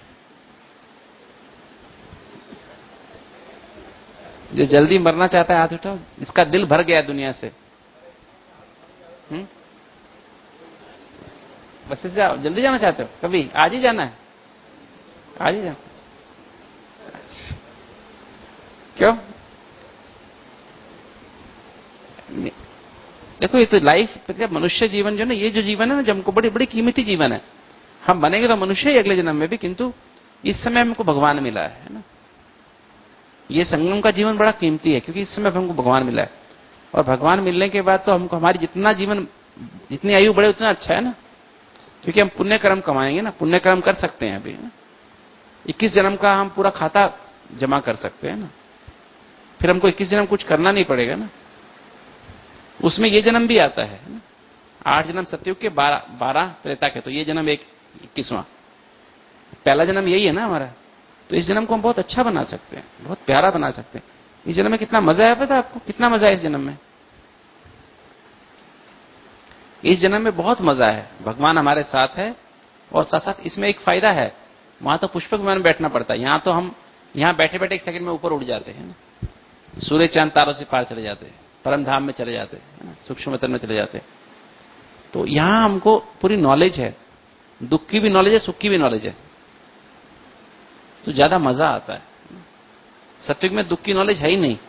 जो जल्दी मरना चाहता है हाथ उठाओ, इसका दिल भर गया दुनिया से। हम्म बस से जाओ, जल्दी जाना चाहते हो? कभी आज ही जाना है? आज ही जाना? क्यों? देखो ये तो लाइफ, मनुष्य जीवन जो ना, ये जो जीवन है ना, जो हमको बड़ी बड़ी कीमती जीवन है। हम बनेंगे तो मनुष्य ही अगले जन्म में भी, किंतु इस समय हमको भगवान मिला है ना। ये संगम का जीवन बड़ा कीमती है, क्योंकि इस समय हमको भगवान मिला है। और भगवान मिलने के बाद तो हमको हमारी जितना जीवन, जितनी आयु बढ़े उतना अच्छा है ना, क्योंकि हम पुण्य कर्म कमाएंगे ना, पुण्य कर्म कर सकते हैं अभी ना। इक्कीस जन्म का हम पूरा खाता जमा कर सकते हैं ना, फिर हमको इक्कीस जन्म कुछ करना नहीं पड़ेगा ना। उसमें ये जन्म भी आता है ना, आठ जन्म सतयुग के, बारह बारह त्रेता के, तो ये जन्म एक इक्कीसवां, पहला जन्म यही है ना हमारा। तो इस जन्म को हम बहुत अच्छा बना सकते हैं, बहुत प्यारा बना सकते हैं। इस जन्म में कितना मजा है पता है आपको? कितना मजा है इस जन्म में? इस जन्म में बहुत मजा है, भगवान हमारे साथ है। और साथ साथ इसमें एक फायदा है, वहां तो पुष्पक विमान में बैठना पड़ता है, यहां तो हम यहां बैठे बैठे एक सेकंड में ऊपर उड़ जाते हैं ना, सूर्य चांद तारों से पार चले जाते हैं, परम धाम में चले जाते हैं, सूक्ष्म वतन में चले जाते हैं। तो यहां हमको पूरी नॉलेज है, दुख की भी नॉलेज है, सुख की भी नॉलेज है, तो ज्यादा मजा आता है। सत्युग में दुख की नॉलेज है ही नहीं,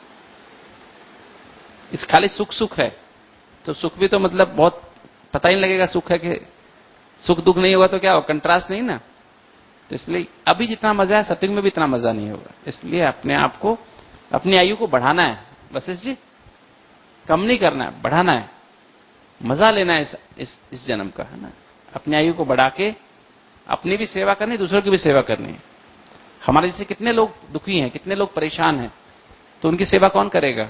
इस खाली सुख सुख है। तो सुख भी तो मतलब बहुत पता ही नहीं लगेगा सुख है कि सुख, दुख नहीं होगा तो क्या होगा, कंट्रास्ट नहीं ना। तो इसलिए अभी जितना मजा है सत्युग में भी इतना मजा नहीं होगा। इसलिए अपने आप को, अपनी आयु को बढ़ाना है वशिष्ठ जी, कम नहीं करना है, बढ़ाना है, मजा लेना है इस, इस, इस जन्म का, है ना। अपनी आयु को बढ़ा के अपनी भी सेवा करनी, दूसरों की भी सेवा करनी है। हमारे जैसे कितने लोग दुखी हैं, कितने लोग परेशान हैं, तो उनकी सेवा कौन करेगा?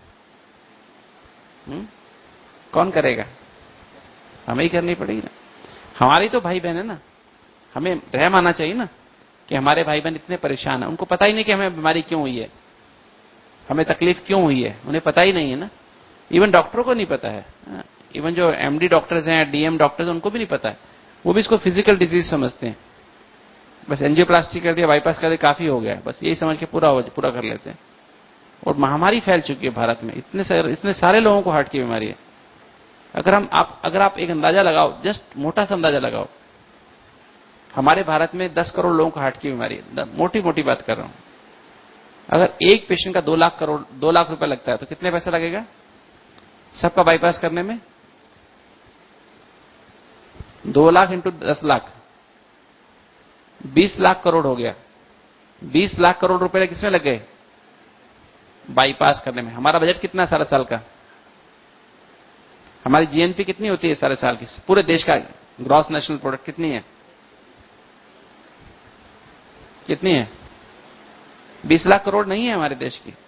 हुँ? कौन करेगा? हमें ही करनी पड़ेगी ना। हमारी तो भाई बहन है ना, हमें रहम आना चाहिए ना कि हमारे भाई बहन इतने परेशान हैं, उनको पता ही नहीं कि हमें बीमारी क्यों हुई है, हमें तकलीफ क्यों हुई है, उन्हें पता ही नहीं है ना। इवन डॉक्टरों को नहीं पता है, इवन जो एमडी डॉक्टर्स हैं, डीएम डॉक्टर्स, उनको भी नहीं पता है। वो भी इसको फिजिकल डिजीज समझते हैं, बस एंजियोप्लास्टी कर दिया, बाईपास कर दिया, काफी हो गया, बस यही समझ के पूरा पूरा कर लेते हैं। और महामारी फैल चुकी है भारत में, इतने सारे इतने सारे लोगों को हार्ट की बीमारी है। अगर हम आप अगर आप एक अंदाजा लगाओ, जस्ट मोटा सा अंदाजा लगाओ, हमारे भारत में दस करोड़ लोगों को हार्ट की बीमारी है, मोटी मोटी बात कर रहा हूं। अगर एक पेशेंट का दो लाख करोड़ दो लाख रुपए लगता है, तो कितने पैसा लगेगा सबका बाईपास करने में? दो लाख इंटू दस लाख, बीस लाख करोड़ हो गया। बीस लाख करोड़ रुपए किसमें लग गए? बाईपास करने में। हमारा बजट कितना सारा साल का? हमारी जीएनपी कितनी होती है सारे साल की, पूरे देश का ग्रॉस नेशनल प्रोडक्ट कितनी है? कितनी है? बीस लाख करोड़ नहीं है हमारे देश की।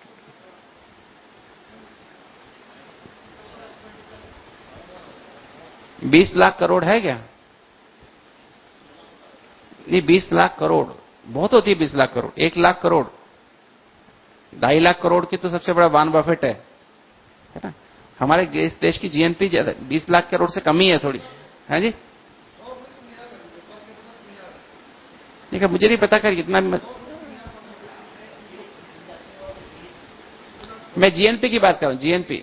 बीस लाख करोड़ है क्या? नहीं, बीस लाख करोड़ बहुत होती है। बीस लाख करोड़, एक लाख करोड़, ढाई लाख करोड़ की तो सबसे बड़ा वॉरेन बफेट है, है ना। हमारे इस देश की जीएनपी बीस लाख करोड़ से कम ही है थोड़ी, है जी। नहीं, मुझे नहीं पता कर कितना। मैं जीएनपी की बात कर रहा हूं, जीएनपी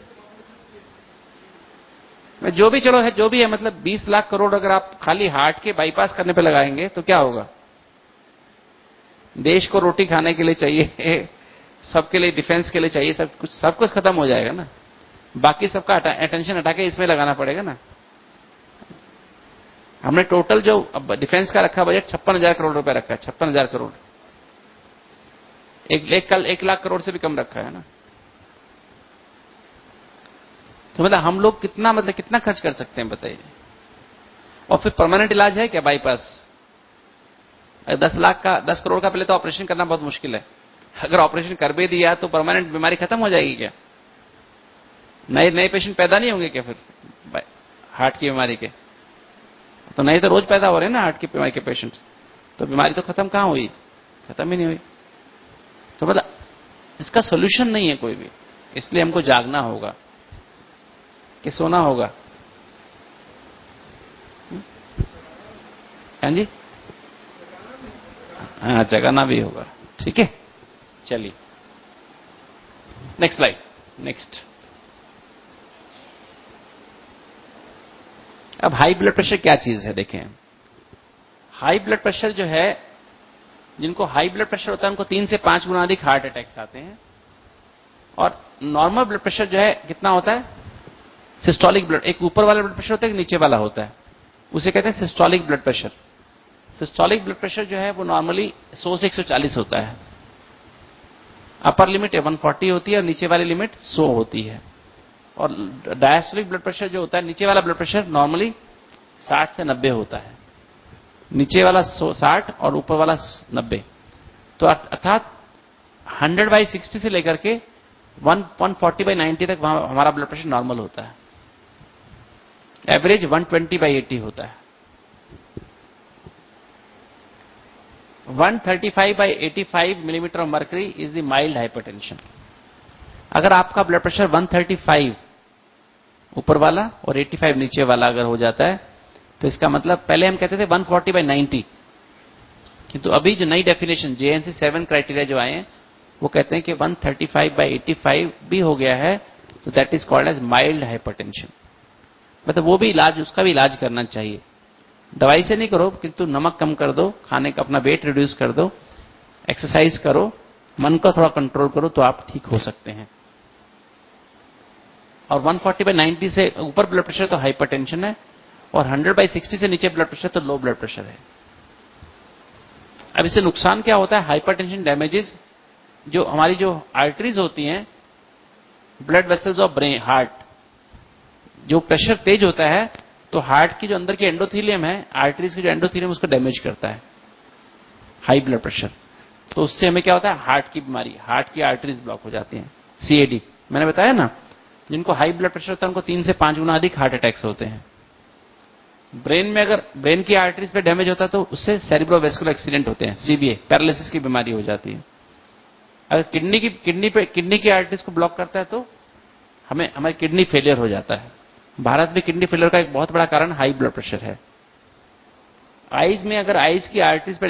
में जो भी, चलो है जो भी है, मतलब बीस लाख करोड़ अगर आप खाली हार्ट के बाईपास करने पे लगाएंगे तो क्या होगा? देश को रोटी खाने के लिए चाहिए, सबके लिए डिफेंस के लिए चाहिए, सब कुछ सब कुछ खत्म हो जाएगा ना। बाकी सबका अटेंशन हटा के इसमें लगाना पड़ेगा ना। हमने टोटल जो डिफेंस का रखा बजट छप्पन हजार करोड़ रुपए रखा है, छप्पन हजार करोड़। एक, एक कल एक लाख करोड़ से भी कम रखा है ना। तो मतलब हम लोग कितना मतलब कितना खर्च कर सकते हैं बताइए। और फिर परमानेंट इलाज है क्या बाईपास? दस लाख का, दस करोड़ का पहले तो ऑपरेशन करना बहुत मुश्किल है। अगर ऑपरेशन कर भी दिया तो परमानेंट बीमारी खत्म हो जाएगी क्या? नए नए पेशेंट पैदा नहीं होंगे क्या फिर हार्ट की बीमारी के? तो नए तो रोज पैदा हो रहे हैं ना हार्ट की बीमारी के पेशेंट्स। तो बीमारी तो खत्म कहां हुई? खत्म ही नहीं हुई। तो मतलब इसका सोल्यूशन नहीं है कोई भी, इसलिए हमको जागना होगा कि सोना होगा। हाँ जी, हाँ, जगाना भी होगा। ठीक है, चलिए नेक्स्ट स्लाइड। नेक्स्ट, अब हाई ब्लड प्रेशर क्या चीज है देखें। हाई ब्लड प्रेशर जो है, जिनको हाई ब्लड प्रेशर होता है उनको तीन से पांच गुना अधिक हार्ट अटैक्स आते हैं। और नॉर्मल ब्लड प्रेशर जो है कितना होता है? सिस्टोलिक ब्लड, एक ऊपर वाला ब्लड प्रेशर होता है, एक नीचे वाला होता है, उसे कहते हैं systolic blood pressure. Systolic blood pressure जो है वो नॉर्मली सौ से एक सौ चालीस होता है। अपर लिमिट एक सौ चालीस होती है और नीचे वाली लिमिट सौ होती है। और डायस्टोलिक ब्लड प्रेशर जो होता है, नीचे वाला ब्लड प्रेशर नॉर्मली साठ से नब्बे होता है। नीचे वाला साठ और ऊपर वाला नब्बे। तो अर्थात हंड्रेड बाई सिक्सटी से लेकर के वन फोर्टी बाई नाइन्टी तक हमारा ब्लड प्रेशर नॉर्मल होता है। Average one twenty by eighty होता है। One thirty five by eighty five millimetre of mercury is the mild hypertension. अगर आपका blood pressure one thirty five ऊपर वाला और एटी फाइव नीचे वाला अगर हो जाता है तो इसका मतलब, पहले हम कहते थे वन फोर्टी बाई नाइन्टी, किंतु अभी जो नई डेफिनेशन जेएनसी सेवन क्राइटेरिया जो आए हैं वो कहते हैं कि one thirty five by eighty five भी हो गया है तो that is called as mild hypertension. मतलब वो भी इलाज, उसका भी इलाज करना चाहिए। दवाई से नहीं करो, किंतु नमक कम कर दो, खाने का अपना वेट रिड्यूस कर दो, एक्सरसाइज करो, मन को थोड़ा कंट्रोल करो तो आप ठीक हो सकते हैं। और वन फोर्टी बाई नाइन्टी से ऊपर ब्लड प्रेशर तो हाइपरटेंशन है, और हंड्रेड बाई सिक्सटी से नीचे ब्लड प्रेशर तो लो ब्लड प्रेशर है। अब इससे नुकसान क्या होता है? हाइपरटेंशन डैमेजेस जो हमारी जो आर्टरीज होती हैं, blood vessels of brain, heart, जो प्रेशर तेज होता है तो हार्ट की जो अंदर की एंडोथीलियम है, आर्टरीज की जो एंडोथीलियम उसको डैमेज करता है हाई ब्लड प्रेशर। तो उससे हमें क्या होता है? हार्ट की बीमारी, हार्ट की आर्टरीज ब्लॉक हो जाती हैं, सीएडी। मैंने बताया ना, जिनको हाई ब्लड प्रेशर होता है उनको तीन से पांच गुना अधिक हार्ट अटैक्स होते हैं। ब्रेन में अगर ब्रेन की आर्टरीज पे डैमेज होता है तो उससे सेरिब्रोवेस्कुलर एक्सीडेंट होते हैं, सीबीए, पैरालिसिस की बीमारी हो जाती है। अगर किडनी की किडनी पे किडनी की आर्टरीज को ब्लॉक करता है तो हमें हमारी किडनी फेलियर हो जाता है। भारत में किडनी फेलियर का एक बहुत बड़ा कारण हाई ब्लड प्रेशर है। आईज में अगर आईज की आर्टरीज पे